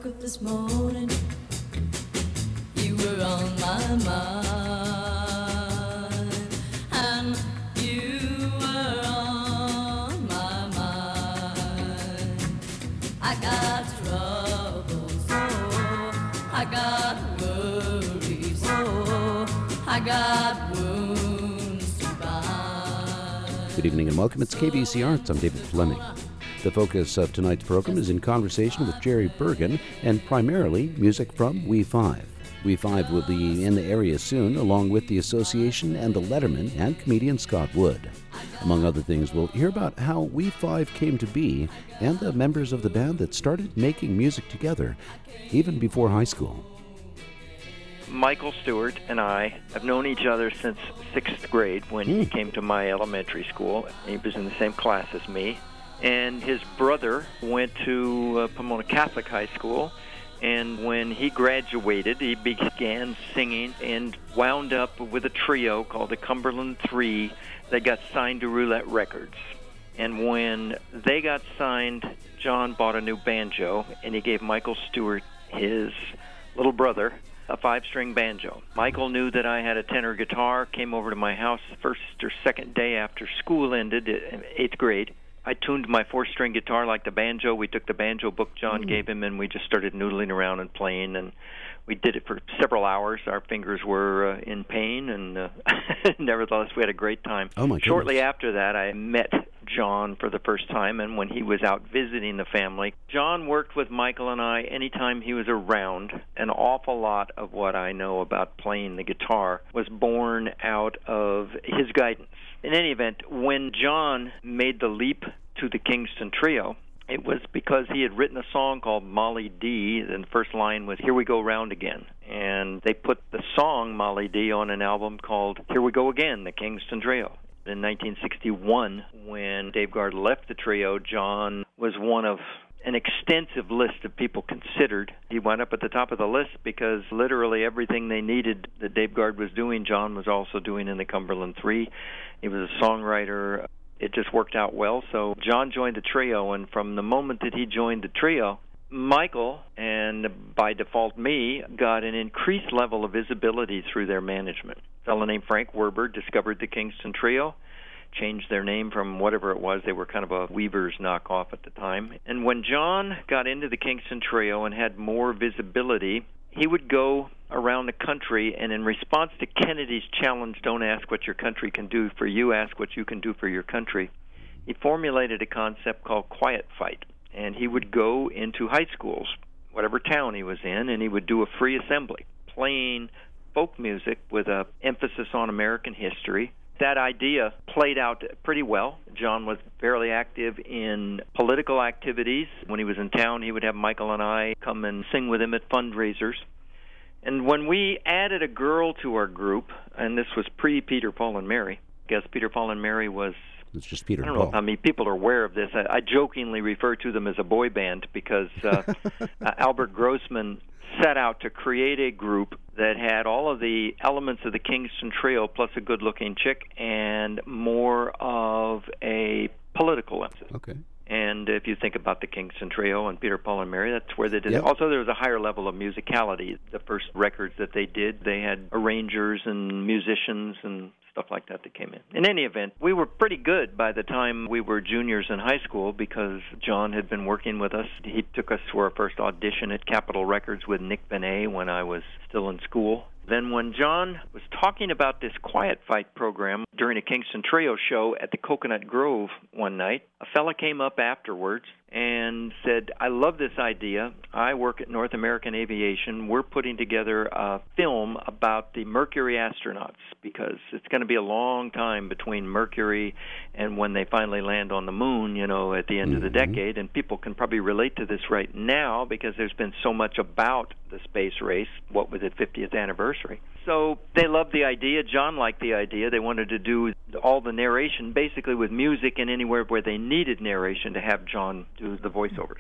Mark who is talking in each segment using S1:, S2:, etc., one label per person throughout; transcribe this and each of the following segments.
S1: woke up this morning, you were on my mind, and you were on my mind. I got troubles, oh, I got worries, oh, I got wounds to bind.
S2: Good evening and welcome. It's KBC Arts. I'm David Fleming. The focus of tonight's program is in conversation with Jerry Bergen and primarily music from We5. We5 will be in the area soon, along with the Association and the Letterman and comedian Scott Wood. Among other things, we'll hear about how We5 came to be and the members of the band that started making music together even before high school.
S3: Michael Stewart and I have known each other since 6th grade when he came to my elementary school. He was in the same class as me. And his brother went to Pomona Catholic High School, and when he graduated, he began singing and wound up with a trio called the Cumberland Three that got signed to Roulette Records. And when they got signed, John bought a new banjo, and he gave Michael Stewart, his little brother, a 5-string banjo. Michael knew that I had a tenor guitar, came over to my house the first or second day after school ended in 8th grade. I tuned my 4-string guitar like the banjo. We took the banjo book John gave him, and we just started noodling around and playing, and we did it for several hours. Our fingers were in pain, and nevertheless, we had a great time.
S2: Oh, my goodness.
S3: Shortly after that, I met John for the first time, and when he was out visiting the family, John worked with Michael and I anytime he was around. An awful lot of what I know about playing the guitar was born out of his guidance. In any event, when John made the leap to the Kingston Trio, it was because he had written a song called Molly D, and the first line was, "Here We Go Round Again." And they put the song Molly D on an album called Here We Go Again, the Kingston Trio. In 1961, when Dave Guard left the trio, John was one of an extensive list of people considered. He wound up at the top of the list because literally everything they needed that Dave Guard was doing, John was also doing in the Cumberland Three. He was a songwriter. It just worked out well. So John joined the trio, and from the moment that he joined the trio, Michael, and by default me, got an increased level of visibility through their management. A fellow named Frank Werber discovered the Kingston Trio, changed their name from whatever it was. They were kind of a Weaver's knockoff at the time. And when John got into the Kingston Trio and had more visibility, he would go around the country, and in response to Kennedy's challenge, don't ask what your country can do for you, ask what you can do for your country, he formulated a concept called Quiet Fight. And he would go into high schools, whatever town he was in, and he would do a free assembly, playing folk music with an emphasis on American history. That idea played out pretty well. John was fairly active in political activities. When he was in town, he would have Michael and I come and sing with him at fundraisers. And when we added a girl to our group, and this was pre-Peter, Paul, and Mary, I guess Peter, Paul, and Mary was...
S2: It's just Peter
S3: I don't
S2: Paul.
S3: know how many people are aware of this. I jokingly refer to them as a boy band because Albert Grossman set out to create a group that had all of the elements of the Kingston Trio plus a good-looking chick and more of a political emphasis.
S2: Okay.
S3: And if you think about the Kingston Trio and Peter, Paul, and Mary, that's where they did
S2: Yep.
S3: it. Also, there was a higher level of musicality. The first records that they did, they had arrangers and musicians and stuff like that came in. In any event, we were pretty good by the time we were juniors in high school because John had been working with us. He took us to our first audition at Capitol Records with Nick Benet when I was still in school. Then when John was talking about this Quiet Fight program during a Kingston Trio show at the Coconut Grove one night, a fella came up afterwards and said, "I love this idea. I work at North American Aviation. We're putting together a film about the Mercury astronauts because it's going to be a long time between Mercury and when they finally land on the moon, you know, at the end of the decade. And people can probably relate to this right now because there's been so much about the space race. What was it, 50th anniversary? So they loved the idea. John liked the idea. They wanted to do all the narration basically with music and anywhere where they needed narration to have John do the voiceovers.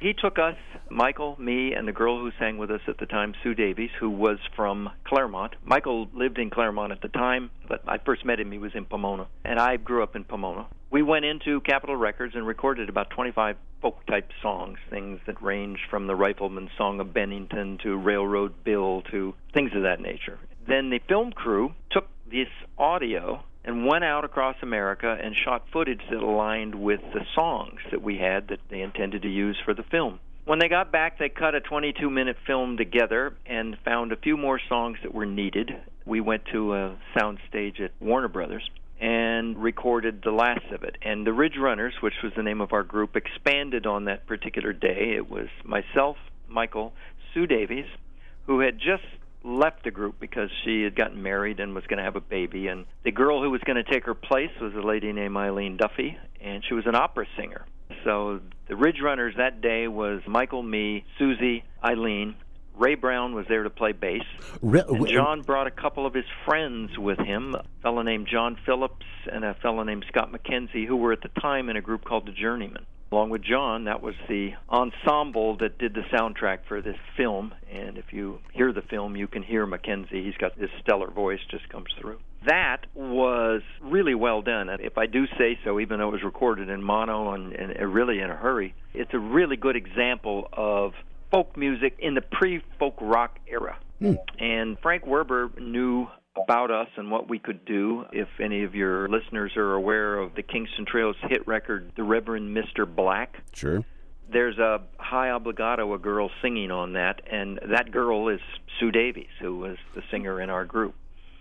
S3: he took us, Michael, me, and the girl who sang with us at the time, Sue Davies, who was from Claremont. Michael lived in Claremont at the time, but I first met him, he was in Pomona, and I grew up in Pomona. We went into Capitol Records and recorded about 25 folk-type songs, things that ranged from the Rifleman's Song of Bennington to Railroad Bill to things of that nature. Then the film crew took this audio and went out across America and shot footage that aligned with the songs that we had that they intended to use for the film. When they got back, they cut a 22-minute film together and found a few more songs that were needed. We went to a sound stage at Warner Brothers and recorded the last of it. And the Ridge Runners, which was the name of our group, expanded on that particular day. It was myself, Michael, Sue Davies, who had just left the group because she had gotten married and was going to have a baby. And the girl who was going to take her place was a lady named Eileen Duffy, and she was an opera singer. So the Ridge Runners that day was Michael, me, Susie, Eileen. Ray Brown was there to play bass. And John brought a couple of his friends with him, a fellow named John Phillips and a fellow named Scott McKenzie, who were at the time in a group called the Journeymen. Along with John, that was the ensemble that did the soundtrack for this film. And if you hear the film, you can hear Mackenzie. He's got this stellar voice, just comes through. That was really well done. If I do say so, even though it was recorded in mono and really in a hurry, it's a really good example of folk music in the pre-folk rock era. And Frank Werber knew about us and what we could do. If any of your listeners are aware of the Kingston Trails hit record, The Reverend Mr. Black.
S2: Sure.
S3: There's a high obligato, a girl singing on that, and that girl is Sue Davies, who was the singer in our group.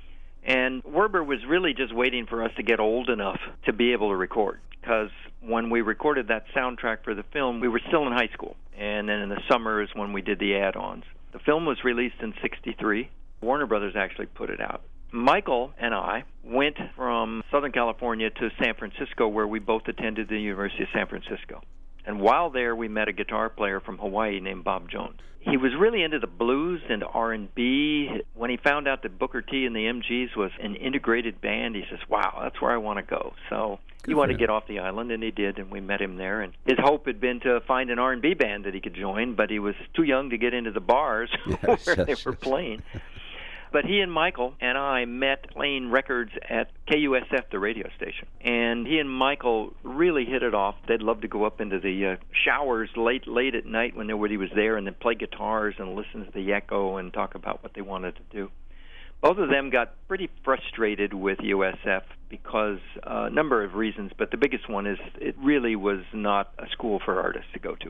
S3: And Werber was really just waiting for us to get old enough to be able to record, because when we recorded that soundtrack for the film, we were still in high school, and then in the summer is when we did the add-ons. The film was released in '63. Warner Brothers actually put it out. Michael and I went from Southern California to San Francisco, where we both attended the University of San Francisco. And while there, we met a guitar player from Hawaii named Bob Jones. He was really into the blues and R&B. When he found out that Booker T and the MGs was an integrated band, he says, wow, that's where I want to go. So he wanted to get off the island, and he did, and we met him there. And his hope had been to find an R&B band that he could join, but he was too young to get into the bars where they were playing. But he and Michael and I met playing records at KUSF, the radio station. And he and Michael really hit it off. They'd love to go up into the showers late at night when nobody was there and then play guitars and listen to the echo and talk about what they wanted to do. Both of them got pretty frustrated with USF because a number of reasons, but the biggest one is it really was not a school for artists to go to.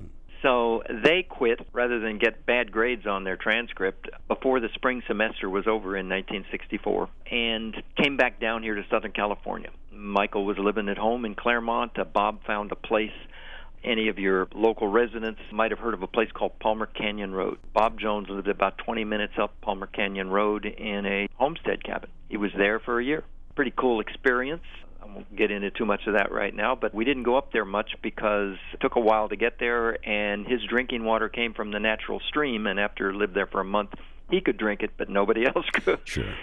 S3: So they quit rather than get bad grades on their transcript before the spring semester was over in 1964 and came back down here to Southern California. Michael was living at home in Claremont. Bob found a place. Any of your local residents might have heard of a place called Palmer Canyon Road. Bob Jones lived about 20 minutes up Palmer Canyon Road in a homestead cabin. He was there for a year. Pretty cool experience. I won't get into too much of that right now, but we didn't go up there much because it took a while to get there, and his drinking water came from the natural stream, and after lived there for a month, he could drink it, but nobody else could.
S2: Sure.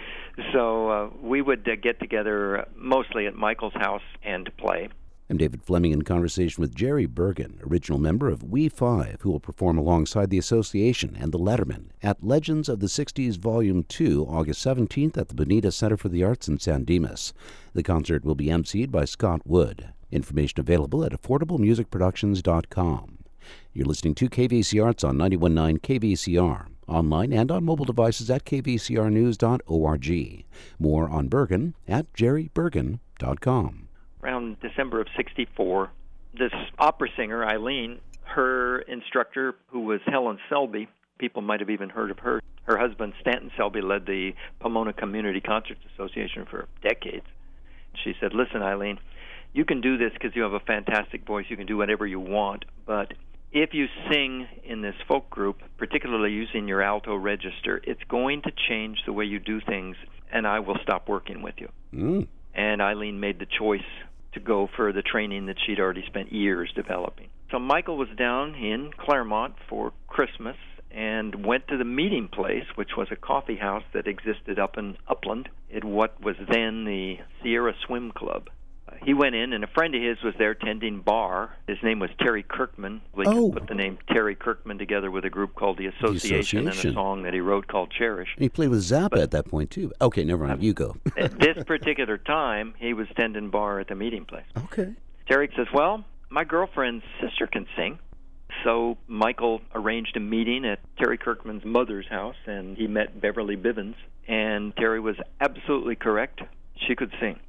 S3: So we would get together mostly at Michael's house and play.
S2: I'm David Fleming in conversation with Jerry Bergen, original member of We Five, who will perform alongside the Association and the Letterman at Legends of the 60s Volume 2, August 17th at the Bonita Center for the Arts in San Dimas. The concert will be emceed by Scott Wood. Information available at affordablemusicproductions.com. You're listening to KVC Arts on 91.9 KVCR, online and on mobile devices at kvcrnews.org. More on Bergen at jerrybergen.com.
S3: Around December of '64, this opera singer, Eileen, her instructor, who was Helen Selby, people might have even heard of her. Her husband, Stanton Selby, led the Pomona Community Concerts Association for decades. She said, listen, Eileen, you can do this because you have a fantastic voice. You can do whatever you want, but if you sing in this folk group, particularly using your alto register, it's going to change the way you do things, and I will stop working with you. And Eileen made the choice to go for the training that she'd already spent years developing. So Michael was down in Claremont for Christmas and went to the meeting place, which was a coffee house that existed up in Upland, in what was then the Sierra Swim Club. he went in, and a friend of his was there tending bar. His name was Terry Kirkman. We put the name Terry Kirkman together with a group called The Association and a song that he wrote called Cherish.
S2: And he played with Zappa at that point, too. Okay, never mind. You go.
S3: At this particular time, he was tending bar at the meeting place.
S2: Okay.
S3: Terry says, well, my girlfriend's sister can sing. So Michael arranged a meeting at Terry Kirkman's mother's house, and he met Beverly Bivens. And Terry was absolutely correct. She could sing.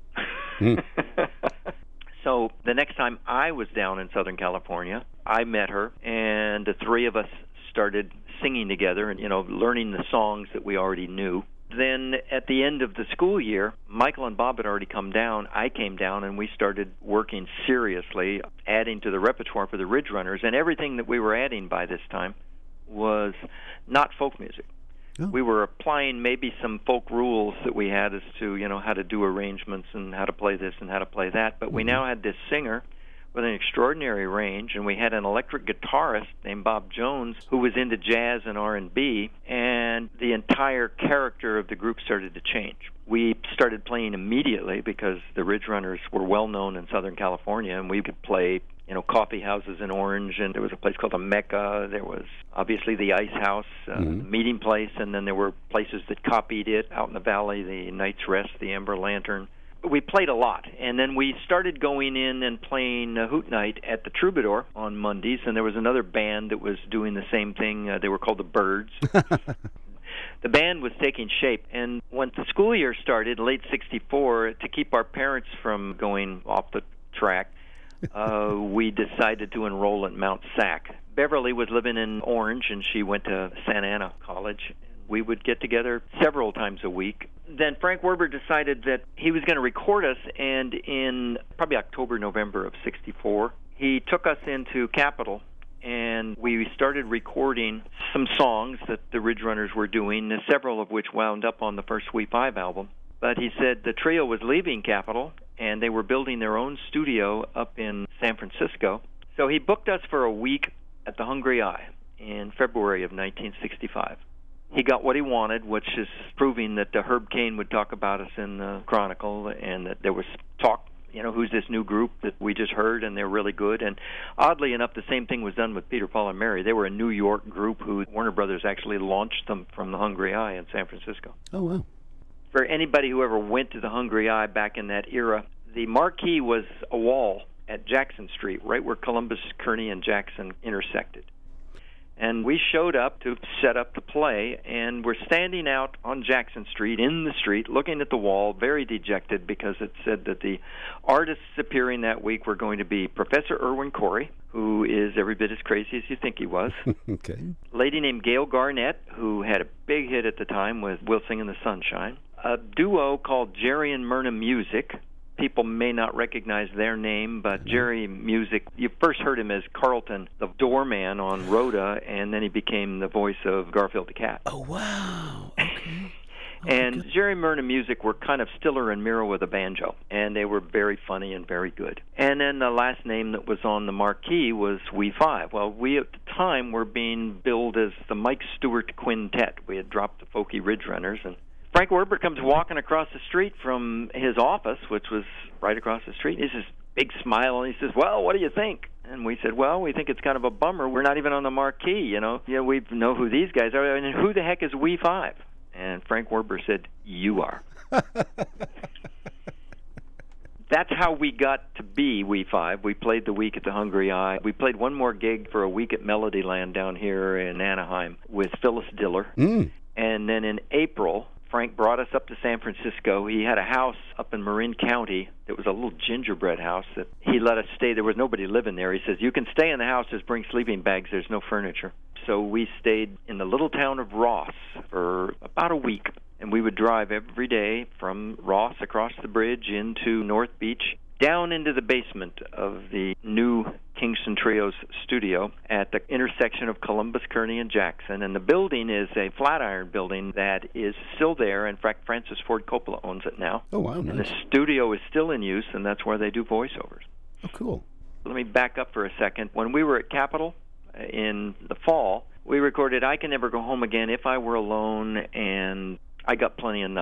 S3: So the next time I was down in Southern California, I met her, and the three of us started singing together and, learning the songs that we already knew. Then at the end of the school year, Michael and Bob had already come down. I came down, and we started working seriously, adding to the repertoire for the Ridge Runners, and everything that we were adding by this time was not folk music. Oh. We were applying maybe some folk rules that we had as to, how to do arrangements and how to play this and how to play that. But we now had this singer with an extraordinary range, and we had an electric guitarist named Bob Jones who was into jazz and R&B, and the entire character of the group started to change. We started playing immediately because the Ridge Runners were well known in Southern California, and we could play coffee houses in Orange, and there was a place called the Mecca. There was obviously the Ice House, the meeting place, and then there were places that copied it out in the valley, the Night's Rest, the Amber Lantern. We played a lot, and then we started going in and playing Hoot Night at the Troubadour on Mondays, and there was another band that was doing the same thing. They were called the Birds. The band was taking shape, and when the school year started, late '64, to keep our parents from going off the track, we decided to enroll at Mount Sac. Beverly was living in Orange, and she went to Santa Ana College. We would get together several times a week. Then Frank Werber decided that he was going to record us, and in probably October, November of '64, he took us into Capitol, and we started recording some songs that the Ridge Runners were doing, several of which wound up on the first We Five album. But he said the trio was leaving Capitol, and they were building their own studio up in San Francisco. So he booked us for a week at the Hungry Eye in February of 1965. He got what he wanted, which is proving that Herb Caen would talk about us in the Chronicle, and that there was talk, who's this new group that we just heard, and they're really good. And oddly enough, the same thing was done with Peter, Paul, and Mary. They were a New York group who Warner Brothers actually launched them from the Hungry Eye in San Francisco.
S2: Oh, wow.
S3: For anybody who ever went to the Hungry Eye back in that era, the marquee was a wall at Jackson Street, right where Columbus, Kearny, and Jackson intersected. And we showed up to set up to play, and we're standing out on Jackson Street, in the street, looking at the wall, very dejected because it said that the artists appearing that week were going to be Professor Irwin Corey, who is every bit as crazy as you think he was.
S2: Okay.
S3: A lady named Gail Garnett, who had a big hit at the time with We'll Sing in the Sunshine. A duo called Jerry and Myrna Music. People may not recognize their name, but Jerry Music, you first heard him as Carlton, the doorman on Rhoda, and then he became the voice of Garfield the Cat.
S2: Oh, wow. Okay.
S3: And Jerry and Myrna Music were kind of Stiller and Miro with a banjo, and they were very funny and very good. And then the last name that was on the marquee was We Five. Well, we at the time were being billed as the Mike Stewart Quintet. We had dropped the Folky Ridge Runners, and Frank Werber comes walking across the street from his office, which was right across the street. He says, big smile, and he says, well, what do you think? And we said, well, we think it's kind of a bummer. We're not even on the marquee, we know who these guys are. And who the heck is We Five? And Frank Werber said, you are. That's how we got to be We Five. We played the week at the Hungry Eye. We played one more gig for a week at Melodyland down here in Anaheim with Phyllis Diller. And then in April, Frank brought us up to San Francisco. He had a house up in Marin County that was a little gingerbread house that he let us stay. There was nobody living there. He says, you can stay in the house, just bring sleeping bags. There's no furniture. So we stayed in the little town of Ross for about a week. And we would drive every day from Ross across the bridge into North Beach, down into the basement of the new Kingston Trio's studio at the intersection of Columbus, Kearny, and Jackson. And the building is a Flatiron building that is still there. In fact, Francis Ford Coppola owns it now.
S2: Oh, wow. Nice.
S3: And the studio is still in use, and that's where they do voiceovers.
S2: Oh, cool.
S3: Let me back up for a second. When we were at Capitol in the fall, we recorded I Can Never Go Home Again, If I Were Alone, and I Got Plenty of Nothing.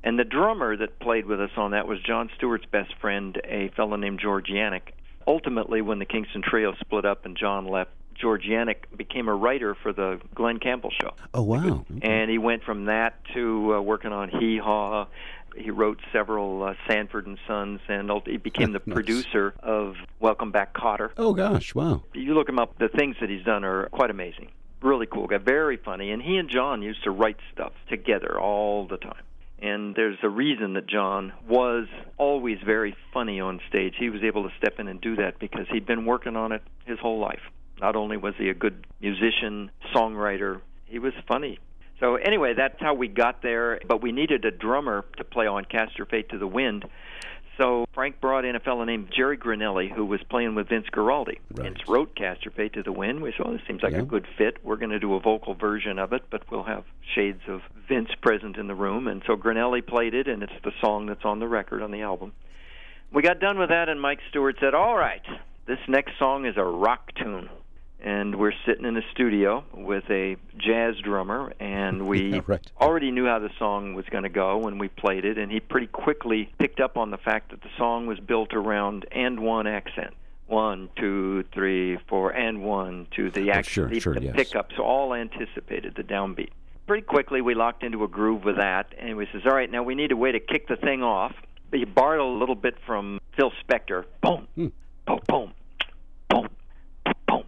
S3: And the drummer that played with us on that was Jon Stewart's best friend, a fellow named George Yannick. Ultimately, when the Kingston Trio split up and John left, George Yannick became a writer for the Glenn Campbell Show.
S2: Oh, wow.
S3: And he went from that to working on Hee Haw. He wrote several Sanford and Sons, and he became the producer of Welcome Back, Kotter.
S2: Oh, gosh, wow.
S3: You look him up, the things that he's done are quite amazing. Really cool guy, very funny. And he and John used to write stuff together all the time. And there's a reason that John was always very funny on stage. He was able to step in and do that because he'd been working on it his whole life. Not only was he a good musician, songwriter, he was funny. So anyway, that's how we got there. But we needed a drummer to play on Cast Your Fate to the Wind. So Frank brought in a fellow named Jerry Granelli, who was playing with Vince Guaraldi.
S2: Right.
S3: Vince wrote Cast Your Fate to the Wind. We said, this seems like a good fit. We're going to do a vocal version of it, but we'll have shades of Vince present in the room. And so Granelli played it, and it's the song that's on the record on the album. We got done with that, and Mike Stewart said, all right, this next song is a rock tune. And we're sitting in a studio with a jazz drummer, and we already knew how the song was going to go when we played it, and he pretty quickly picked up on the fact that the song was built around and one accent. 1, 2, 3, 4, and 1, 2, the accent, the pickups, all anticipated the downbeat. Pretty quickly, we locked into a groove with that, and we says, all right, now we need a way to kick the thing off. He borrowed a little bit from Phil Spector. Boom, boom, boom, boom, boom.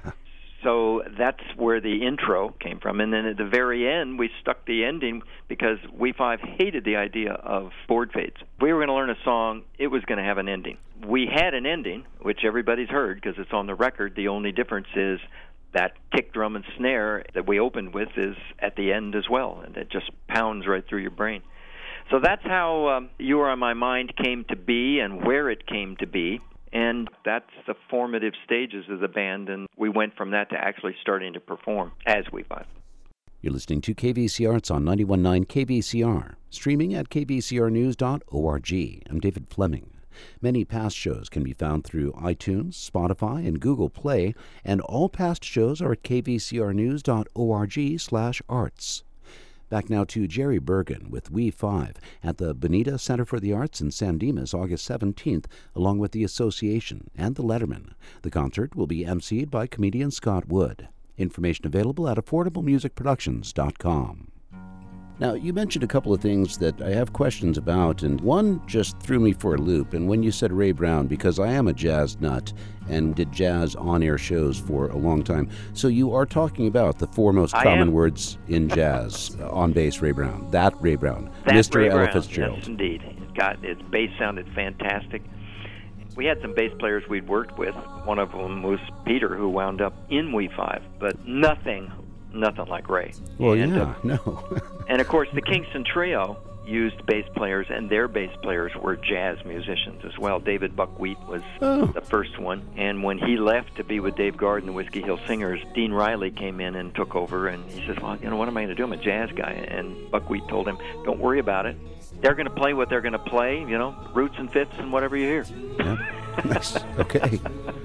S3: So that's where the intro came from. And then at the very end, we stuck the ending because We Five hated the idea of board fades. If we were going to learn a song, it was going to have an ending. We had an ending, which everybody's heard because it's on the record. The only difference is that kick drum and snare that we opened with is at the end as well, and it just pounds right through your brain. So that's how You Are On My Mind came to be and where it came to be. And that's the formative stages of the band, and we went from that to actually starting to perform as We Five.
S2: You're listening to KVC Arts on 91.9 KVCR, streaming at kvcrnews.org. I'm David Fleming. Many past shows can be found through iTunes, Spotify, and Google Play, and all past shows are at kvcrnews.org/arts. Back now to Jerry Bergen with We Five at the Bonita Center for the Arts in San Dimas, August 17th, along with the Association and the Letterman. The concert will be emceed by comedian Scott Wood. Information available at affordablemusicproductions.com. Now, you mentioned a couple of things that I have questions about, and one just threw me for a loop. And when you said Ray Brown, because I am a jazz nut and did jazz on-air shows for a long time, so you are talking about the four most common words in jazz on bass, Ray Brown. That Ray Brown.
S3: That's
S2: Mr.
S3: Ray
S2: Ella
S3: Brown.
S2: Fitzgerald.
S3: Yes, indeed. His bass sounded fantastic. We had some bass players we'd worked with. One of them was Peter, who wound up in We Five, but nothing like Ray.
S2: Well,
S3: and,
S2: no.
S3: And, of course, the Kingston Trio used bass players, and their bass players were jazz musicians as well. David Buckwheat was the first one, and when he left to be with Dave Guard and the Whiskey Hill Singers, Dean Riley came in and took over, and he says, well, what am I going to do? I'm a jazz guy. And Buckwheat told him, don't worry about it. They're going to play what they're going to play, roots and fifths and whatever you hear.
S2: Yeah. Nice. Okay.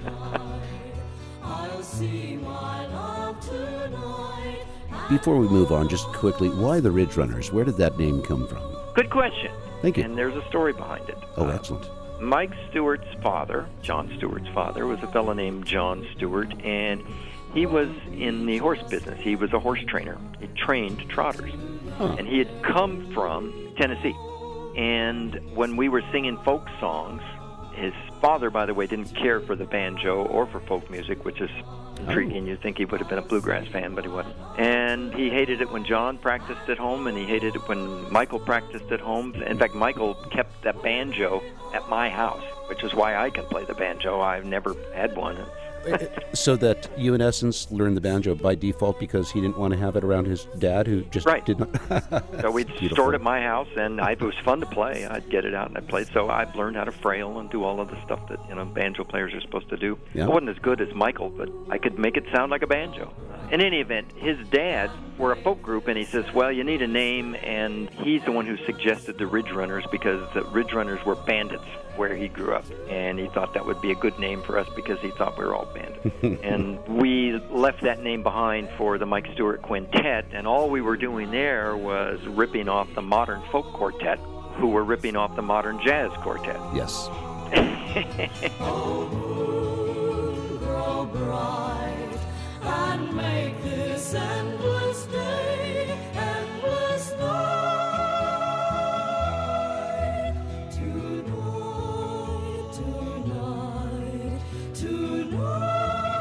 S1: I'll see my love tonight.
S2: Before we move on, just quickly, why the Ridge Runners? Where did that name come from?
S3: Good question.
S2: Thank you.
S3: And there's a story behind it.
S2: Oh, excellent.
S3: Mike Stewart's father, Jon Stewart's father, was a fellow named John Stewart, and he was in the horse business. He was a horse trainer. He trained trotters. And he had come from Tennessee. And when we were singing folk songs, his father, by the way, didn't care for the banjo or for folk music, which is intriguing. You'd think he would have been a bluegrass fan, but he wasn't. And he hated it when John practiced at home, and he hated it when Michael practiced at home. In fact, Michael kept the banjo at my house, which is why I can play the banjo. I've never had one.
S2: So that you, in essence, learned the banjo by default because he didn't want to have it around his dad, who just did not.
S3: So we'd store it at my house, and it was fun to play. I'd get it out and I'd play. So I've learned how to frail and do all of the stuff that banjo players are supposed to do.
S2: Yeah.
S3: I wasn't as good as Michael, but I could make it sound like a banjo. In any event, his dad we're a folk group, and he says, well, you need a name, and he's the one who suggested the Ridge Runners because the Ridge Runners were bandits where he grew up, and he thought that would be a good name for us because he thought we were all bandits. And we left that name behind for the Mike Stewart Quintet, and all we were doing there was ripping off the modern folk quartet, who were ripping off the modern jazz quartet.
S2: Yes.
S1: Oh, moon, grow bright and make this endless day, endless night. Tonight, tonight, tonight.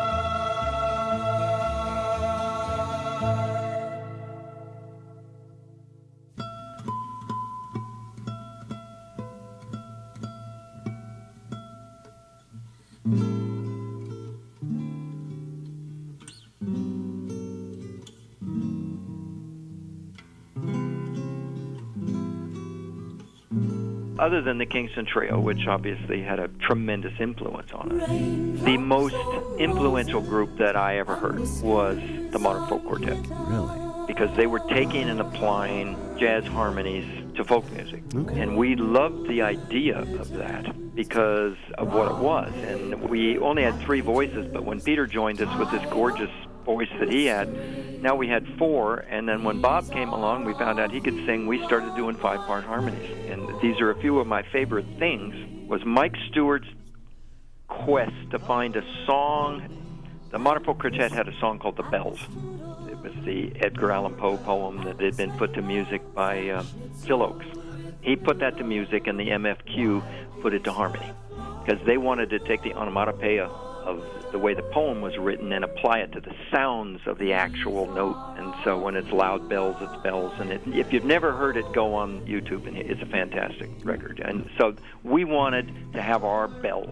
S3: Other than the Kingston Trio, which obviously had a tremendous influence on us, the most influential group that I ever heard was the Modern Folk Quartet.
S2: Really?
S3: Because they were taking and applying jazz harmonies to folk music.
S2: Okay.
S3: And we loved the idea of that because of what it was. And we only had 3 voices, but when Peter joined us with this gorgeous voice that he had, now we had 4, and then when Bob came along, we found out he could sing. We started doing 5-part harmonies. And these are a few of my favorite things, was Mike Stewart's quest to find a song. The Modern Folk Quartet had a song called The Bells. It was the Edgar Allan Poe poem that had been put to music by Phil Oakes. He put that to music, and the MFQ put it to harmony, because they wanted to take the onomatopoeia of the way the poem was written and apply it to the sounds of the actual note. And so when it's loud bells, it's bells. And if you've never heard it, go on YouTube, and it's a fantastic record. And so we wanted to have our bells.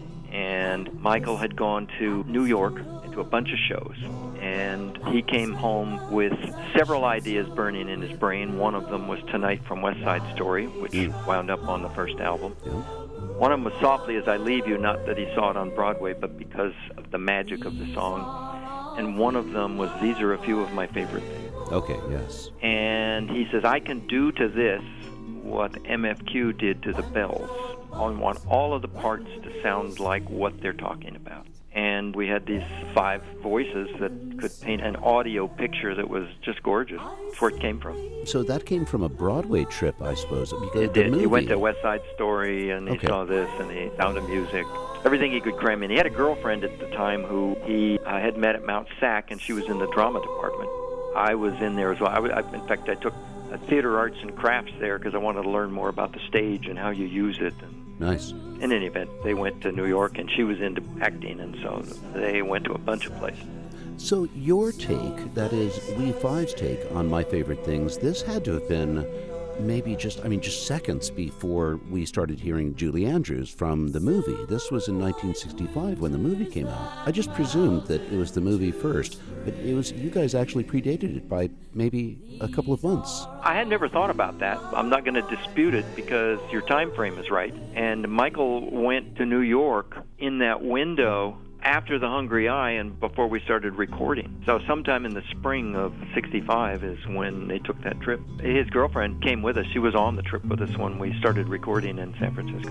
S3: And Michael had gone to New York to a bunch of shows, and he came home with several ideas burning in his brain. One of them was Tonight from West Side Story, which wound up on the first album.
S2: Yeah.
S3: One of them was Softly As I Leave You, not that he saw it on Broadway, but because of the magic of the song. And one of them was These Are a Few of My Favorite Things.
S2: Okay, yes.
S3: And he says, I can do to this what MFQ did to the bells. I want all of the parts to sound like what they're talking about. And we had these 5 voices that could paint an audio picture that was just gorgeous. That's where it came from.
S2: So that came from a Broadway trip, I suppose. Because
S3: It
S2: the
S3: did.
S2: movie...
S3: He went to West Side Story, and he saw this, and the Sound of Music. Everything he could cram in. He had a girlfriend at the time who he had met at Mount Sac, and she was in the drama department. I was in there as well. In fact, I took theater arts and crafts there because I wanted to learn more about the stage and how you use it. And
S2: Nice.
S3: in any event, they went to New York, and she was into acting, and so they went to a bunch of places.
S2: So your take, that is We Five's take on My Favorite Things, this had to have been maybe just seconds before we started hearing Julie Andrews from the movie. This was in 1965 when the movie came out. I just presumed that it was the movie first, but it was you guys actually predated it by maybe a couple of months.
S3: I had never thought about that. I'm not going to dispute it because your time frame is right. And Michael went to New York in that window after The Hungry Eye and before we started recording. So sometime in the spring of 65 is when they took that trip. His girlfriend came with us. She was on the trip with us when we started recording in San Francisco.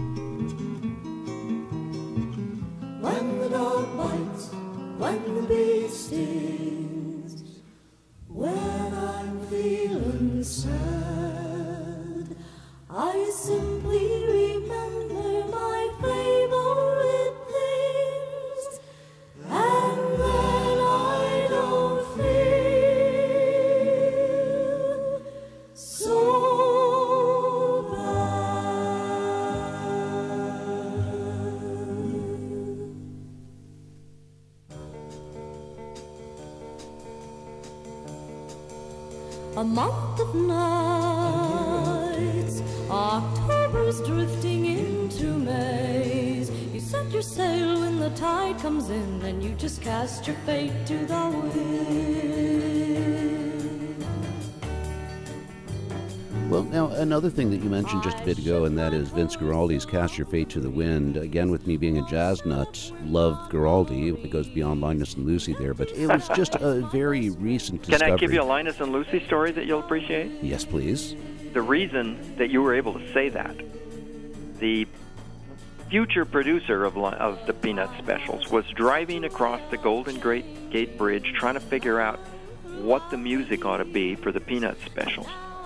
S1: When the dog bites, when the bee stings, when I'm feeling sad, I simply remember my favorite things, and then I don't feel so bad. A month of nights, October's drifting into May. You set your sail when the tide comes in, and you just cast your fate to the wind.
S2: Well, now, another thing that you mentioned just a bit ago, and that is Vince Guaraldi's Cast Your Fate to the Wind. Again, with me being a jazz nut, love Guaraldi. It goes beyond Linus and Lucy there, but it was just a very recent discovery.
S3: Can I give you a Linus and Lucy story that you'll appreciate?
S2: Yes, please.
S3: The reason that you were able to say that, the future producer of the Peanut specials was driving across the Golden Gate Bridge trying to figure out what the music ought to be for the Peanut specials.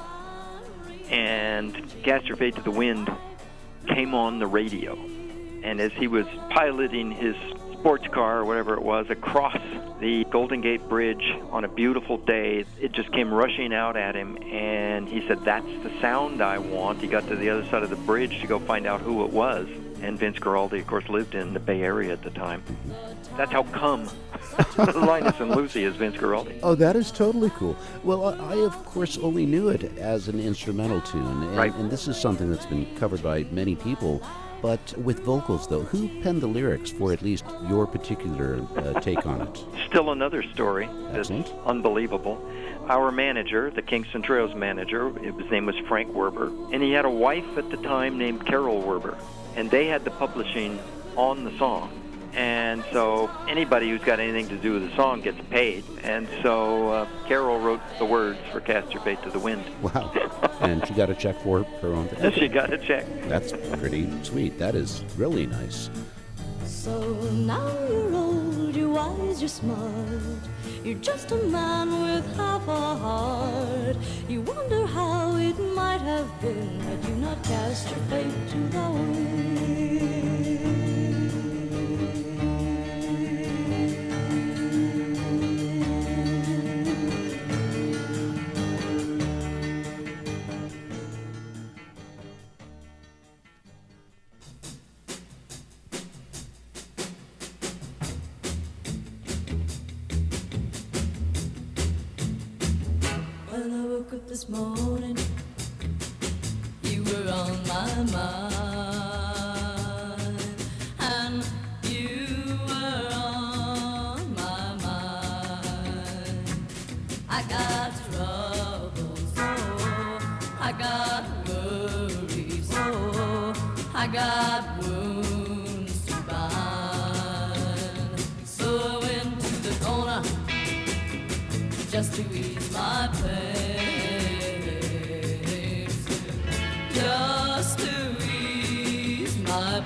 S3: And Cast Your Fate to the Wind came on the radio. And as he was piloting his sports car or whatever it was across the Golden Gate Bridge on a beautiful day, it just came rushing out at him, and he said, "That's the sound I want." He got to the other side of the bridge to go find out who it was. And Vince Guaraldi, of course, lived in the Bay Area at the time. That's how come Linus and Lucy is Vince Guaraldi.
S2: Oh, that is totally cool. Well, I of course, only knew it as an instrumental tune, and,
S3: right.
S2: And this is something that's been covered by many people. But with vocals, though, who penned the lyrics for at least your particular take on it?
S3: Still another story that's
S2: Excellent.
S3: Unbelievable. Our manager, the Kingston Trails manager, his name was Frank Werber, and he had a wife at the time named Carol Werber, and they had the publishing on the song. And so anybody who's got anything to do with the song gets paid. And so Carol wrote the words for Cast Your Fate to the Wind.
S2: Wow. And she got a check for her own thing.
S3: She got a check.
S2: That's pretty sweet. That is really nice.
S1: So now you're old, you're wise, you're smart. You're just a man with half a heart. You wonder how it might have been had you not cast your fate to the wind. When I woke up this morning, you were on my mind, and you were on my mind. I got troubles, oh, I got worries, oh, I got wounds to bind. So I went to the corner just to ease my pain, just to ease my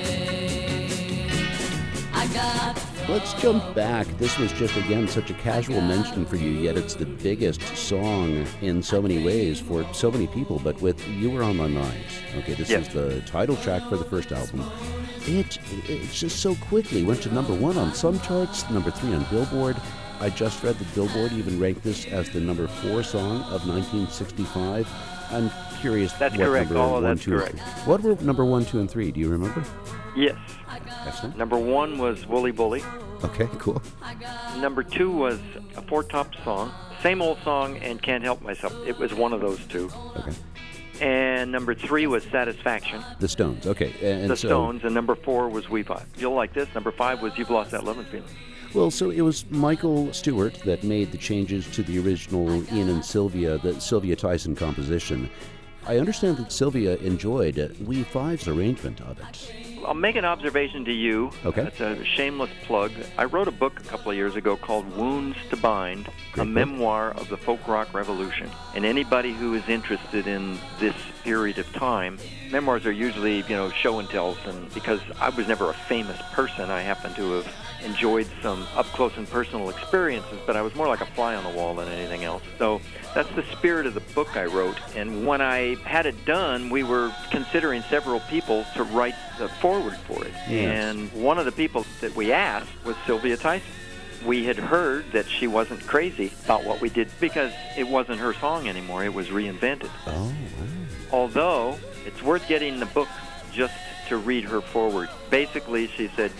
S1: pain. I got.
S2: Let's jump back. This was just, again, such a casual mention for you, yet it's the biggest song in so many ways for so many people, but with You Were On My Mind. Okay, this is the title track for the first album. It just so quickly went to number 1 on some charts, number 3 on Billboard. I just read that Billboard even ranked this as the number 4 song of 1965. I'm curious.
S3: That's
S2: what
S3: correct.
S2: Number
S3: All of
S2: 1,
S3: that's
S2: 2,
S3: correct.
S2: What were number 1, 2, and 3? Do you remember?
S3: Yes.
S2: Excellent.
S3: Number 1 was Wooly Bully.
S2: Okay, cool.
S3: Number 2 was a Four Tops song. Same old song and Can't Help Myself. It was one of those two.
S2: Okay.
S3: And number 3 was Satisfaction.
S2: The Stones. Okay. And
S3: the
S2: so,
S3: Stones. And number 4 was We Five. You'll like this. Number 5 was You've Lost That Lovin' Feeling.
S2: Well, so it was Michael Stewart that made the changes to the original Ian and Sylvia, the Sylvia Tyson composition. I understand that Sylvia enjoyed We Five's arrangement of it.
S3: I'll make an observation to you.
S2: Okay.
S3: It's a shameless plug. I wrote a book a couple of years ago called Wounds to Bind,
S2: Great
S3: a
S2: book.
S3: memoir of the folk rock revolution. And anybody who is interested in this period of time, memoirs are usually, show and tells. And because I was never a famous person, I happen to have enjoyed some up-close and personal experiences, but I was more like a fly on the wall than anything else. So that's the spirit of the book I wrote. And when I had it done, we were considering several people to write the foreword for it.
S2: Yes.
S3: And one of the people that we asked was Sylvia Tyson. We had heard that she wasn't crazy about what we did because it wasn't her song anymore. It was reinvented.
S2: Oh, wow.
S3: Although it's worth getting the book just to read her foreword. Basically, she said,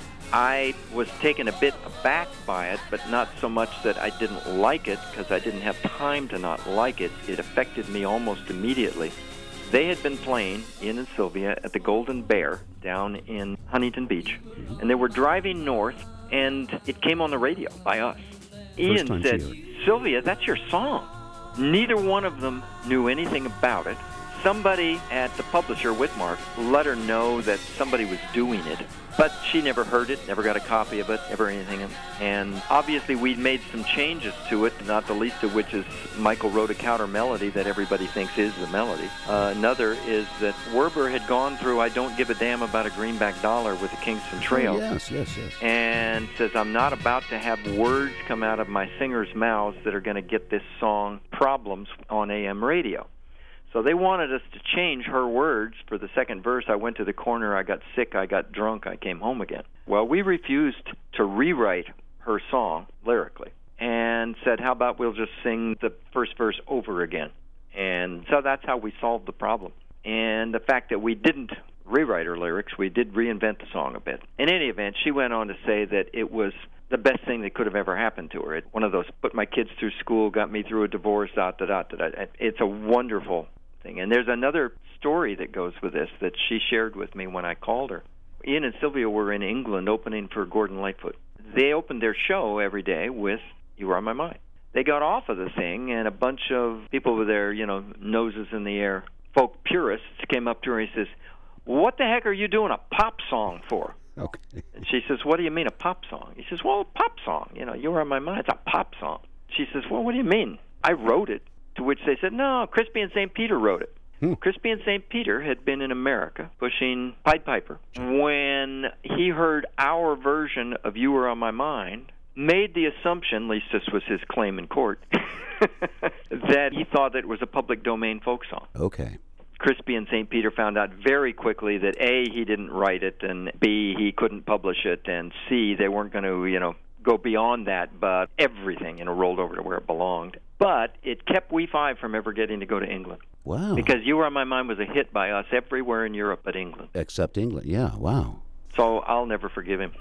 S3: I was taken a bit aback by it, but not so much that I didn't like it, because I didn't have time to not like it. It affected me almost immediately. They had been playing, Ian and Sylvia, at the Golden Bear down in Huntington Beach, and they were driving north, and it came on the radio by us. Ian
S2: time
S3: said,
S2: she heard.
S3: Sylvia, that's your song. Neither one of them knew anything about it. Somebody at the publisher, Whitmark, let her know that somebody was doing it, but she never heard it, never got a copy of it, never anything. And obviously we'd made some changes to it, not the least of which is Michael wrote a counter melody that everybody thinks is the melody. Another is that Werber had gone through I Don't Give a Damn About a Greenback Dollar with the Kingston Trio.
S2: Yes.
S3: And says, I'm not about to have words come out of my singers' mouths that are going to get this song problems on AM radio. So they wanted us to change her words for the second verse. I went to the corner, I got sick, I got drunk, I came home again. Well, we refused to rewrite her song lyrically and said, how about we'll just sing the first verse over again? And so that's how we solved the problem. And the fact that we didn't rewrite her lyrics, we did reinvent the song a bit. In any event, she went on to say that it was the best thing that could have ever happened to her. It, one of those, put my kids through school, got me through a divorce, It's a wonderful thing. And there's another story that goes with this that she shared with me when I called her. Ian and Sylvia were in England opening for Gordon Lightfoot. They opened their show every day with You Were on My Mind. They got off of the thing, and a bunch of people with their, noses in the air, folk purists, came up to her and he says, what the heck are you doing a pop song for?
S2: Okay.
S3: And she says, what do you mean a pop song? He says, well, a pop song. You Were on My Mind. It's a pop song. She says, well, what do you mean? I wrote it. To which they said, no, Crispy and St. Peter wrote it. Crispy and St. Peter had been in America pushing Pied Piper. When he heard our version of You Were on My Mind, made the assumption, at least this was his claim in court, that he thought that it was a public domain folk song.
S2: Okay.
S3: Crispy and St. Peter found out very quickly that A, he didn't write it, and B, he couldn't publish it, and C, they weren't going to, go beyond that, but everything, rolled over to where it belonged. But it kept We Five from ever getting to go to England.
S2: Wow.
S3: Because You Were on My Mind was a hit by us everywhere in Europe but England.
S2: Except England, yeah, wow.
S3: So I'll never forgive him.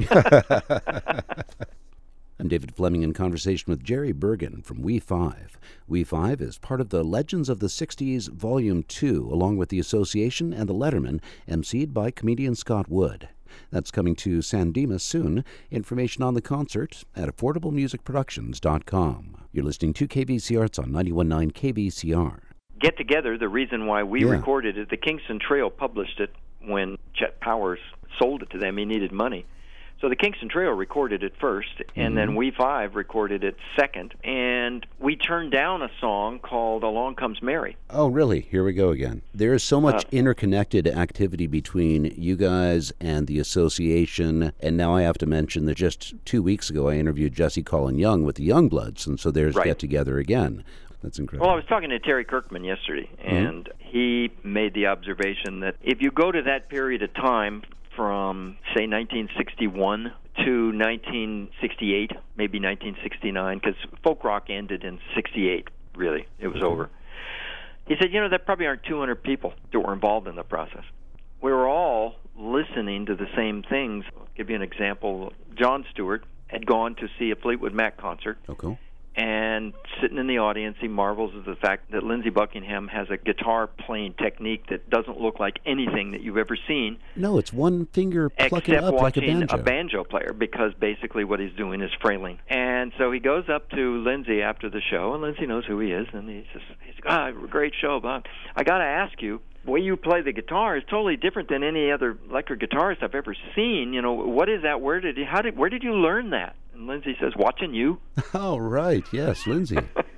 S2: I'm David Fleming in conversation with Jerry Bergen from We Five. We Five is part of the Legends of the 60s Volume 2, along with the Association and the Letterman, emceed by comedian Scott Wood. That's coming to San Dimas soon. Information on the concert at affordablemusicproductions.com. You're listening to KVC Arts on 91.9 KVCR.
S3: Get Together, the reason why we recorded it, the Kingston Trio published it when Chet Powers sold it to them. He needed money. So the Kingston Trio recorded it first, and then We Five recorded it second, and we turned down a song called Along Comes Mary.
S2: Oh, really? Here we go again. There is so much interconnected activity between you guys and the association, and now I have to mention that just 2 weeks ago I interviewed Jesse Colin Young with the Youngbloods, and so there's Get Together again. That's incredible.
S3: Well, I was talking to Terry Kirkman yesterday, and he made the observation that if you go to that period of time from, say, 1961 to 1968, maybe 1969, because folk rock ended in 68, really. It was over. He said, there probably aren't 200 people that were involved in the process. We were all listening to the same things. I'll give you an example. Jon Stewart had gone to see a Fleetwood Mac concert.
S2: Oh, cool.
S3: And sitting in the audience, he marvels at the fact that Lindsey Buckingham has a guitar-playing technique that doesn't look like anything that you've ever seen.
S2: No, it's one finger plucking
S3: up
S2: like a banjo.
S3: Except watching a banjo player, because basically what he's doing is frailing. And so he goes up to Lindsey after the show, and Lindsey knows who he is, and he's great show, Bob. I got to ask you, the way you play the guitar is totally different than any other electric guitarist I've ever seen. What is that? Where did you learn that? And Lindsey says, watching you.
S2: Oh, right. Yes, Lindsey.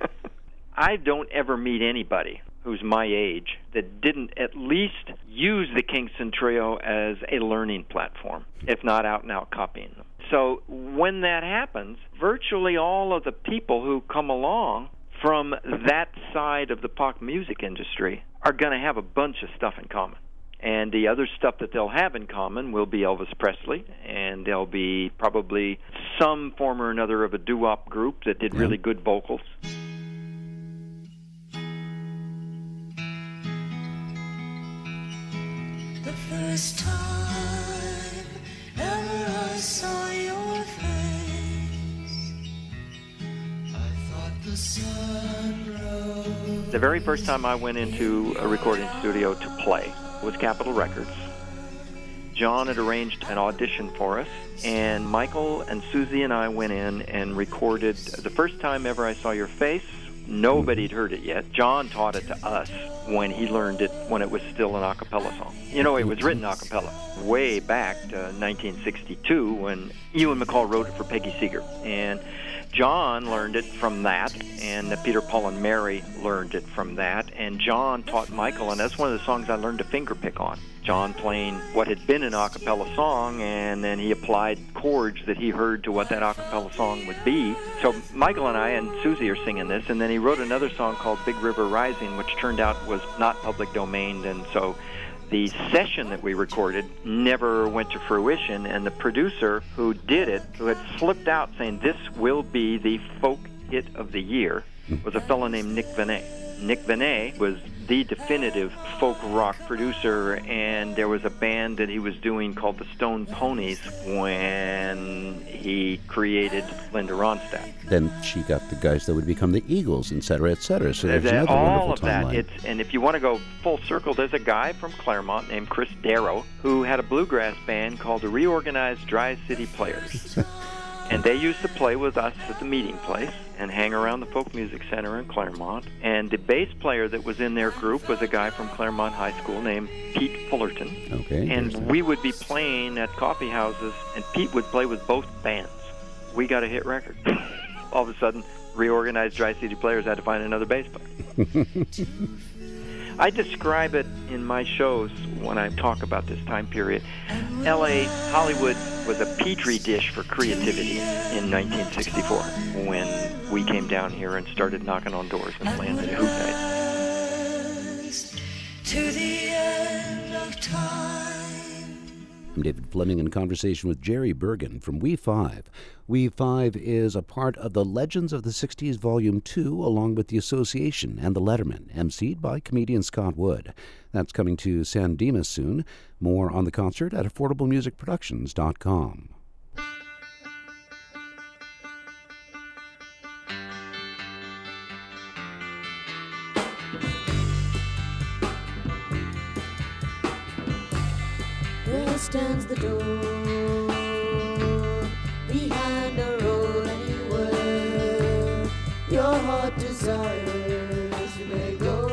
S3: I don't ever meet anybody who's my age that didn't at least use the Kingston Trio as a learning platform, if not out-and-out copying them. So when that happens, virtually all of the people who come along from that side of the pop music industry are going to have a bunch of stuff in common. And the other stuff that they'll have in common will be Elvis Presley, and there'll be probably some form or another of a doo-wop group that did really good vocals.
S1: The first time ever I saw your face, I thought the sun rose.
S3: The very first time I went into a recording studio to play was Capitol Records. John had arranged an audition for us, and Michael and Susie and I went in and recorded The First Time Ever I Saw Your Face Nobody'd heard it yet. John taught it to us when he learned it when it was still an a cappella song. You know, it was written a cappella way back to 1962 when Ewan MacColl wrote it for Peggy Seeger. And John learned it from that, and Peter, Paul, and Mary learned it from that. And John taught Michael, and that's one of the songs I learned to fingerpick on. John playing what had been an a cappella song, and then he applied chords that he heard to what that a cappella song would be. So Michael and I and Susie are singing this, and then he wrote another song called Big River Rising, which turned out was not public domain, and so the session that we recorded never went to fruition, and the producer who did it, who had slipped out saying this will be the folk hit of the year, was a fellow named Nick Venet. Nick Venet was the definitive folk rock producer, and there was a band that he was doing called the Stone Ponies when he created Linda Ronstadt.
S2: Then she got the guys that would become the Eagles, et cetera, et cetera. So there's another
S3: all
S2: wonderful
S3: of
S2: timeline.
S3: that. And if you want to go full circle, there's a guy from Claremont named Chris Darrow who had a bluegrass band called the Reorganized Dry City Players. And they used to play with us at the meeting place and hang around the Folk Music Center in Claremont. And the bass player that was in their group was a guy from Claremont High School named Pete Fullerton.
S2: Okay.
S3: And we would be playing at coffee houses, and Pete would play with both bands. We got a hit record. All of a sudden, Reorganized Dry City Players had to find another bass player. I describe it in my shows when I talk about this time period. L.A., Hollywood was a petri dish for creativity in 1964 when we came down here and started knocking on doors and playing the Who nights.
S1: To the end of time.
S2: I'm David Fleming in conversation with Jerry Bergen from We5. We5 is a part of the Legends of the 60s Volume 2, along with the Association and the Letterman, emceed by comedian Scott Wood. That's coming to San Dimas soon. More on the concert at affordablemusicproductions.com.
S1: There stands the door behind a road anywhere your heart desires, you may go.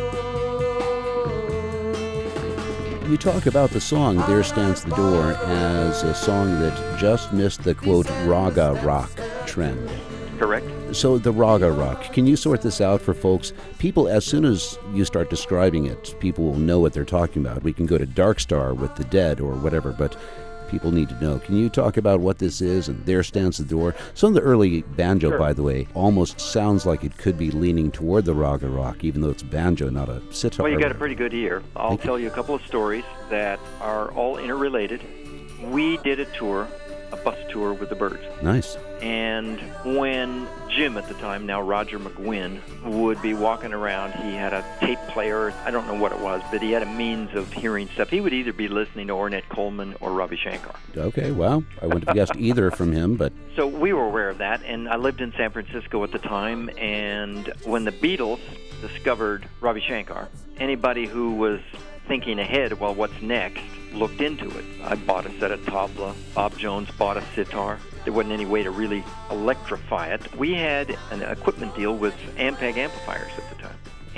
S2: You talk about the song There Stands the Door as a song that just missed the, quote, raga rock trend.
S3: Correct.
S2: So the raga rock, can you sort this out for folks? People, as soon as you start describing it, people will know what they're talking about. We can go to Dark Star with the Dead or whatever, but people need to know. Can you talk about what this is and There Stands the Door? Some of the early banjo,
S3: Sure.
S2: by the way, almost sounds like it could be leaning toward the raga rock, even though it's banjo, not a sitar.
S3: Well, you got a pretty good ear. I'll tell you a couple of stories that are all interrelated. We did a tour, a bus tour with the Byrds.
S2: Nice.
S3: And when Jim at the time, now Roger McGuinn, would be walking around, he had a tape player. I don't know what it was, but he had a means of hearing stuff. He would either be listening to Ornette Coleman or Ravi Shankar.
S2: Okay, well, I wouldn't have guessed either from him, but
S3: So we were aware of that, and I lived in San Francisco at the time, and when the Beatles discovered Ravi Shankar, anybody who was thinking ahead, well, what's next, looked into it. I bought a set of tabla. Bob Jones bought a sitar. There wasn't any way to really electrify it. We had an equipment deal with Ampeg amplifiers at the time,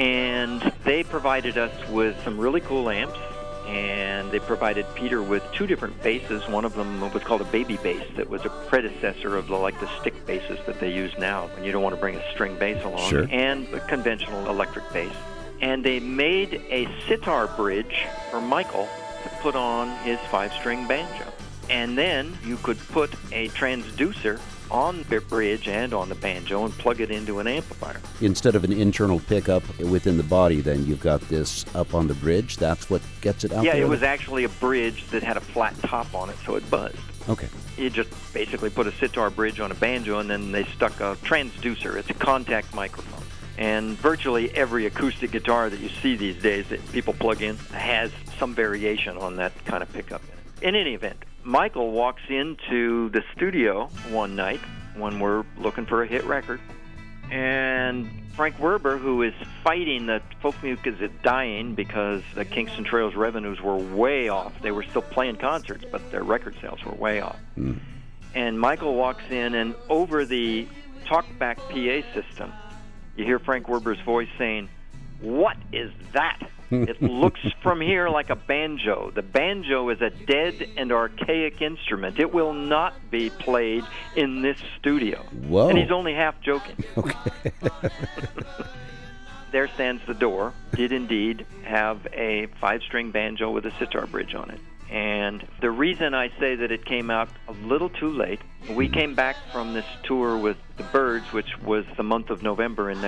S3: and they provided us with some really cool amps, and they provided Peter with two different basses. One of them was called a baby bass that was a predecessor of the stick basses that they use now when you don't want to bring a string bass along,
S2: Sure.
S3: and a conventional electric bass. And they made a sitar bridge for Michael to put on his 5-string banjo. And then you could put a transducer on the bridge and on the banjo and plug it into an amplifier.
S2: instead of an internal pickup within the body, then you've got this up on the bridge. That's what gets it out
S3: Yeah,
S2: there?
S3: it was actually a bridge that had a flat top on it, so it buzzed.
S2: Okay.
S3: You just basically put a sitar bridge on a banjo, and then they stuck a transducer. It's a contact microphone. And virtually every acoustic guitar that you see these days that people plug in has some variation on that kind of pickup in it. In any event, Michael walks into the studio one night when we're looking for a hit record, and Frank Werber, who is fighting that folk music is dying because the Kingston Trails revenues were way off. They were still playing concerts, but their record sales were way off. And Michael walks in, and over the talkback PA system, you hear Frank Werber's voice saying, "What is that? It looks from here like a banjo. The banjo is a dead and archaic instrument. It will not be played in this studio."
S2: Whoa.
S3: And he's only half joking.
S2: Okay.
S3: There Stands the Door did indeed have a 5-string banjo with a sitar bridge on it. And the reason I say that it came out a little too late, we came back from this tour with the Byrds, which was the month of November in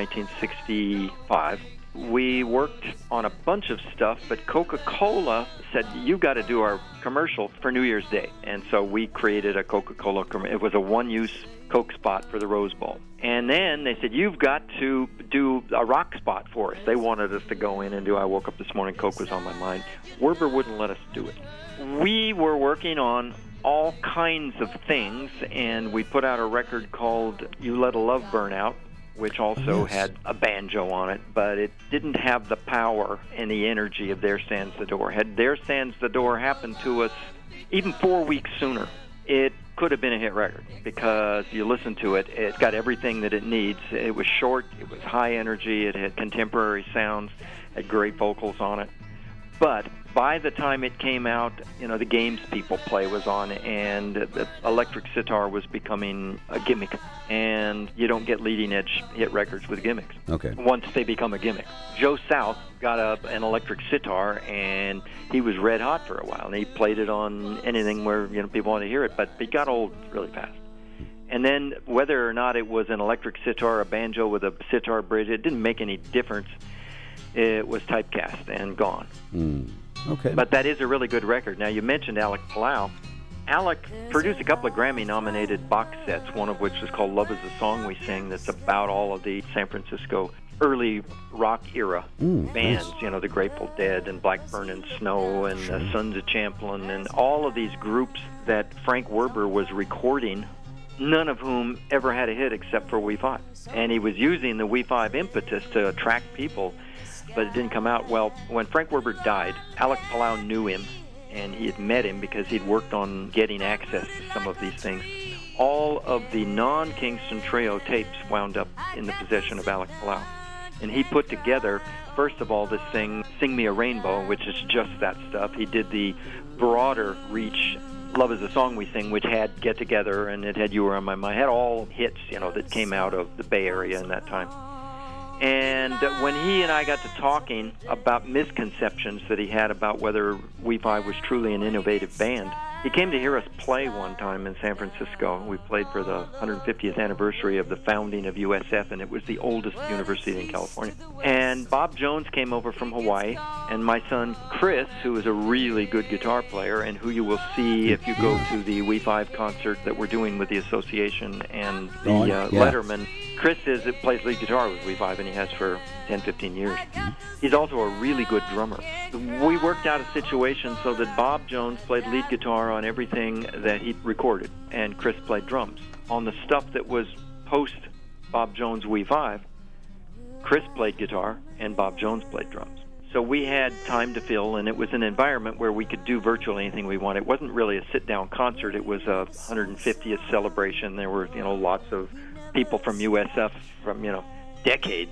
S3: 1965. We worked on a bunch of stuff, but Coca-Cola said, "You got to do our commercial for New Year's Day." And so we created a Coca-Cola commercial. It was a one-use Coke spot for the Rose Bowl. And then they said, "You've got to do a rock spot for us." They wanted us to go in and do I Woke Up This Morning, Coke Was on My Mind. Werber wouldn't let us do it. We were working on all kinds of things, and we put out a record called You Let a Love Burn Out, which also had a banjo on it, but it didn't have the power and the energy of There Stands the Door. Had There Stands the Door happened to us even 4 weeks sooner, it could have been a hit record, because you listen to it, it's got everything that it needs. It was short, it was high energy, it had contemporary sounds, had great vocals on it. But by the time it came out, the Games People play was on, and the electric sitar was becoming a gimmick. And you don't get leading-edge hit records with gimmicks.
S2: Okay.
S3: Once they become a gimmick. Joe South got an electric sitar, and he was red hot for a while. And he played it on anything where people wanted to hear it, but he got old really fast. And then whether or not it was an electric sitar or a banjo with a sitar bridge, it didn't make any difference. It was typecast and gone.
S2: Okay.
S3: But that is a really good record. Now, you mentioned Alec Palau. Alec produced a couple of Grammy-nominated box sets, one of which is called Love Is the Song We Sing, that's about all of the San Francisco early rock era bands,
S2: nice.
S3: The Grateful Dead and Blackburn and Snow and the Sons of Champlin and all of these groups that Frank Werber was recording, none of whom ever had a hit except for We5. And he was using the We5 impetus to attract people, but it didn't come out well. When Frank Werber died, Alec Palau knew him, and he had met him because he'd worked on getting access to some of these things. All of the non-Kingston Trio tapes wound up in the possession of Alec Palau. And he put together, first of all, this thing, Sing Me a Rainbow, which is just that stuff. He did the broader reach, Love Is the Song We Sing, which had Get Together, and it had You Were on My Mind. It had all hits, that came out of the Bay Area in that time. And when he and I got to talking about misconceptions that he had about whether We5 was truly an innovative band, he came to hear us play one time in San Francisco. We played for the 150th anniversary of the founding of USF, and it was the oldest university in California. And Bob Jones came over from Hawaii, and my son Chris, who is a really good guitar player and who you will see if you go to the We5 concert that we're doing with the association and the Letterman. Chris plays lead guitar with We5, and he has for 10, 15 years. He's also a really good drummer. We worked out a situation so that Bob Jones played lead guitar on everything that he recorded, and Chris played drums. On the stuff that was post-Bob Jones We5, Chris played guitar, and Bob Jones played drums. So we had time to fill, and it was an environment where we could do virtually anything we wanted. It wasn't really a sit-down concert. It was a 150th celebration. There were, lots of people from USF from, decades.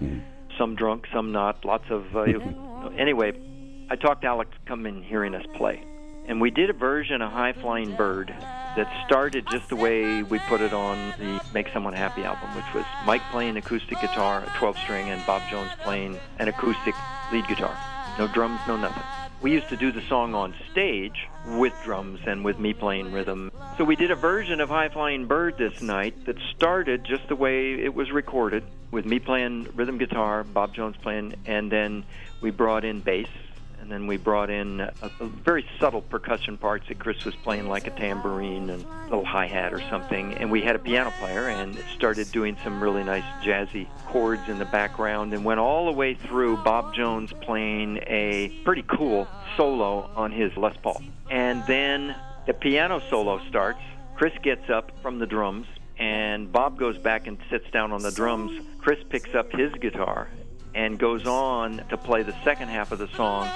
S3: Some drunk, some not, lots of... Anyway, I talked Alec to come in hearing us play. And we did a version of High Flying Bird that started just the way we put it on the Make Someone Happy album, which was Mike playing acoustic guitar, a 12-string, and Bob Jones playing an acoustic lead guitar. No drums, no nothing. We used to do the song on stage with drums and with me playing rhythm. So we did a version of High Flying Bird this night that started just the way it was recorded, with me playing rhythm guitar, Bob Jones playing, and then we brought in bass, and then we brought in a very subtle percussion parts that Chris was playing, like a tambourine and a little hi-hat or something, and we had a piano player and started doing some really nice jazzy chords in the background, and went all the way through Bob Jones playing a pretty cool solo on his Les Paul. And then the piano solo starts, Chris gets up from the drums, and Bob goes back and sits down on the drums. Chris picks up his guitar and goes on to play the second half of the song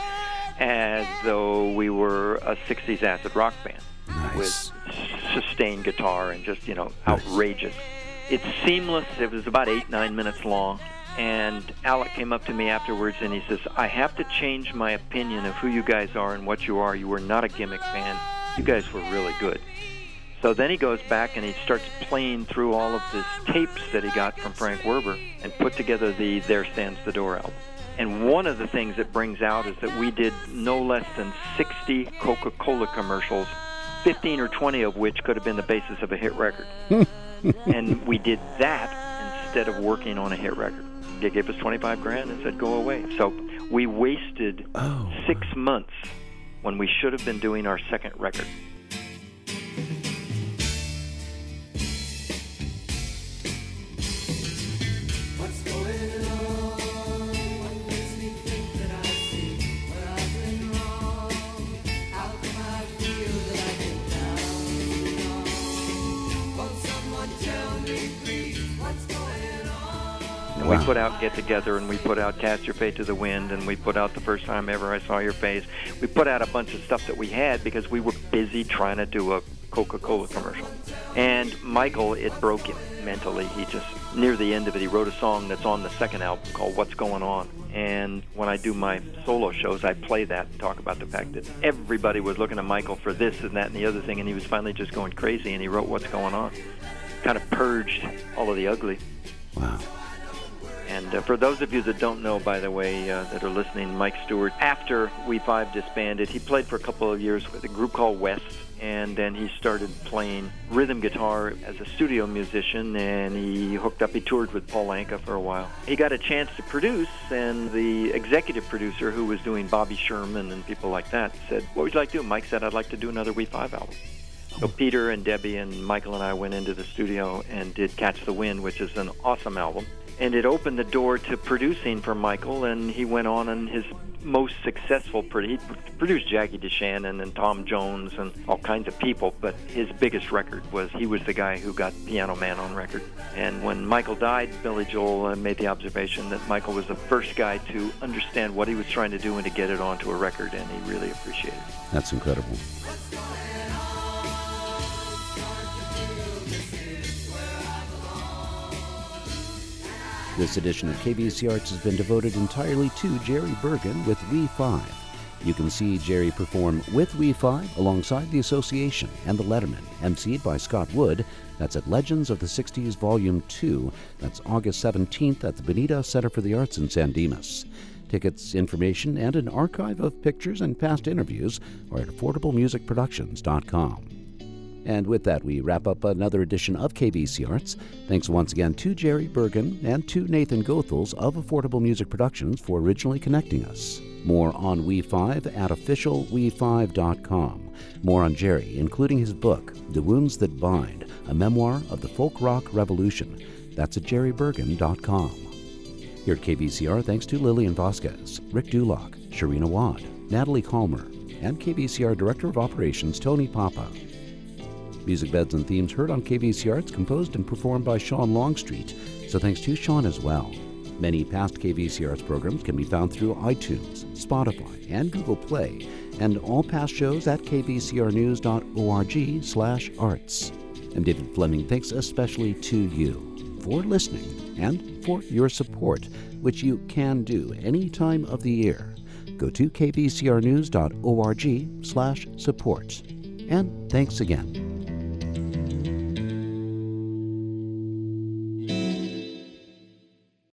S3: as though we were a 60s acid rock band.
S2: Nice.
S3: With sustained guitar and just, outrageous. It's seamless. It was about 8-9 minutes long. And Alec came up to me afterwards and he says, I have to change my opinion of who you guys are and what you are. You were not a gimmick band. You guys were really good. So then he goes back and he starts playing through all of these tapes that he got from Frank Werber and put together the There Stands the Door album. And one of the things it brings out is that we did no less than 60 Coca-Cola commercials, 15 or 20 of which could have been the basis of a hit record. And we did that instead of working on a hit record. They gave us $25,000 and said, go away. So we wasted 6 months when we should have been doing our second record. We put out Get Together, and we put out Cast Your Fate to the Wind, and we put out The First Time Ever I Saw Your Face. We put out a bunch of stuff that we had because we were busy trying to do a Coca-Cola commercial. And Michael, it broke him mentally. He just, near the end of it, he wrote a song that's on the second album called What's Going On. And when I do my solo shows, I play that and talk about the fact that everybody was looking at Michael for this and that and the other thing, and he was finally just going crazy, and he wrote What's Going On. Kind of purged all of the ugly.
S2: Wow.
S3: And for those of you that don't know, by the way, that are listening, Mike Stewart, after We5 disbanded, he played for a couple of years with a group called West, and then he started playing rhythm guitar as a studio musician, and he hooked up, he toured with Paul Anka for a while. He got a chance to produce, and the executive producer, who was doing Bobby Sherman and people like that, said, what would you like to do? Mike said, I'd like to do another We5 album. So Peter and Debbie and Michael and I went into the studio and did Catch the Wind, which is an awesome album. And it opened the door to producing for Michael, and he went on and his most successful, he produced Jackie DeShannon and Tom Jones and all kinds of people, but his biggest record was, he was the guy who got Piano Man on record. And when Michael died, Billy Joel made the observation that Michael was the first guy to understand what he was trying to do and to get it onto a record, and he really appreciated it.
S2: That's incredible. This edition of KVC Arts has been devoted entirely to Jerry Bergen with We5. You can see Jerry perform with We5 alongside the Association and the Letterman, emceed by Scott Wood. That's at Legends of the 60s Volume 2. That's August 17th at the Bonita Center for the Arts in San Dimas. Tickets, information, and an archive of pictures and past interviews are at affordablemusicproductions.com. And with that, we wrap up another edition of KVC Arts. Thanks once again to Jerry Bergen and to Nathan Goethals of Affordable Music Productions for originally connecting us. More on We5 at officialwe5.com. More on Jerry, including his book, The Wounds That Bind, a memoir of the folk rock revolution. That's at jerrybergen.com. Here at KVCR, thanks to Lillian Vasquez, Rick Dulock, Sharina Wad, Natalie Calmer, and KVCR Director of Operations, Tony Papa. Music beds and themes heard on KVC Arts, composed and performed by Sean Longstreet, so thanks to Sean as well. Many past KVC Arts programs can be found through iTunes, Spotify, and Google Play, and all past shows at kvcrnews.org/arts. I'm David Fleming. Thanks especially to you for listening and for your support, which you can do any time of the year. Go to kvcrnews.org/support. And thanks again.